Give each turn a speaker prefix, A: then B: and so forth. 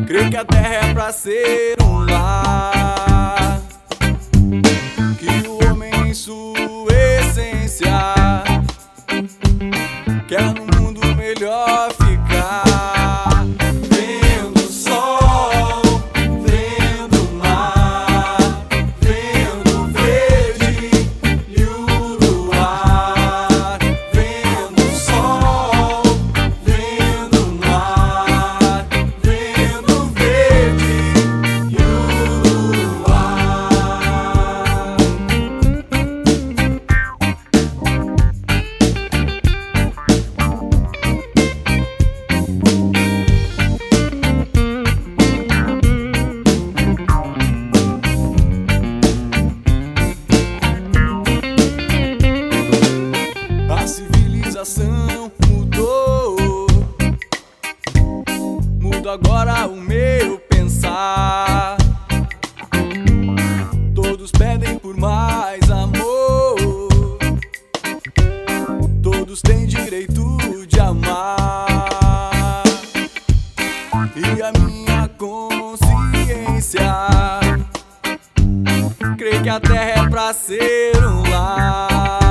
A: Creio que a terra é pra ser um lar, que o homem em sua essência quer num mundo melhor ficar. Vendo o sol, vendo o mar, vendo o verde e o luar. Vendo o sol, vendo o mar, vendo o verde e o luar. A civilização mudou, muda agora o meu pensar. Todos pedem por mais amor, todos têm direito de amar. E a minha consciência crê que a terra é pra ser um lar,